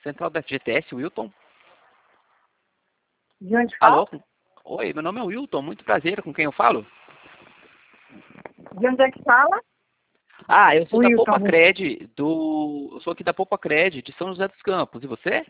Central da FGTS, Wilton. De onde fala? Alô? Oi, meu nome é Wilton, muito prazer, com quem eu falo? De onde é que fala? Ah, eu sou da Wilton. Poupa-Cred, eu sou aqui da Poupa-Cred, de São José dos Campos, e você?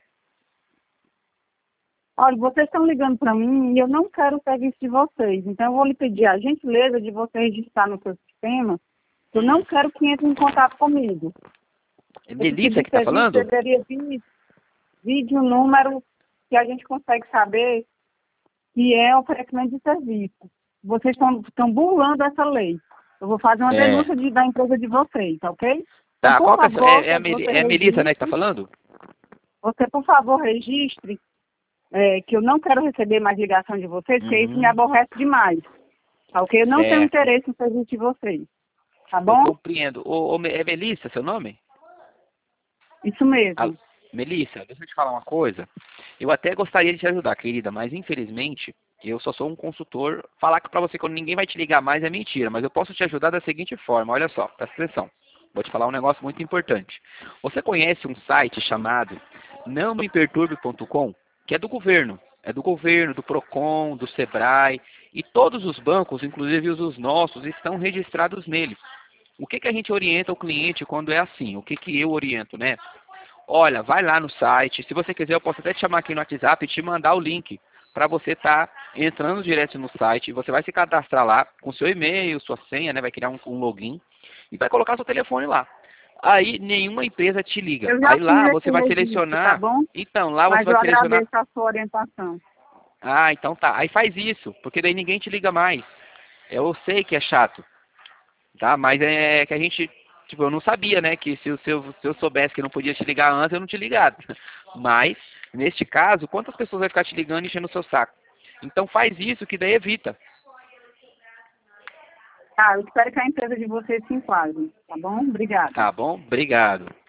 Olha, vocês estão ligando para mim e eu não quero o serviço de vocês. Então, eu vou lhe pedir a gentileza de você registrar no seu sistema. Eu não quero que entre em contato comigo. É Esse tipo Melissa de que tá serviço falando? deveria vir de um número que a gente consegue saber que é oferecimento de serviço. Vocês estão burlando essa lei. Eu vou fazer uma É. denúncia da empresa de vocês, tá ok? Então, Tá, por qual que é, favor, é, a quando você É a Melissa, né, que tá registre, falando? você, por favor, registre que eu não quero receber mais ligação de vocês, porque isso me Uhum. aborrece demais, tá ok? Eu não tenho Certo, interesse em serviço de vocês, tá eu bom? compreendo. É Melissa seu nome? Isso Ah, mesmo. Melissa, deixa eu te falar uma coisa. Eu até gostaria de te ajudar, querida, mas infelizmente eu só sou um consultor. Falar pra você que ninguém vai te ligar mais é mentira, mas eu posso te ajudar da seguinte forma. Olha só, presta atenção. Vou te falar um negócio muito importante. Você conhece um site chamado nãomeperturbe.com, que é do governo. É do governo, do Procon, do Sebrae, e todos os bancos, inclusive os nossos, estão registrados nele. O que a gente orienta o cliente quando é assim? O que eu oriento, né? Olha, vai lá no site. Se você quiser, eu posso até te chamar aqui no WhatsApp e te mandar o link para você estar entrando direto no site. Você vai se cadastrar lá com seu e-mail, sua senha, né? Vai criar um login e vai colocar seu telefone lá. Aí nenhuma empresa te liga. Eu já Aí fiz lá você esse vai registro, tá selecionar. bom? Então, lá você Mas vai eu selecionar. agradeço a sua orientação. Ah, então tá. Aí faz isso, porque daí ninguém te liga mais. Eu sei que é chato, tá? Mas é que a gente, tipo, eu não sabia, né? Que se eu soubesse que não podia te ligar antes, eu não te ligado. Mas, neste caso, quantas pessoas vai ficar te ligando e enchendo o seu saco? Então faz isso, que daí evita. Tá, eu espero que a empresa de vocês se enquadre, tá bom? Obrigada. Tá bom? Obrigado.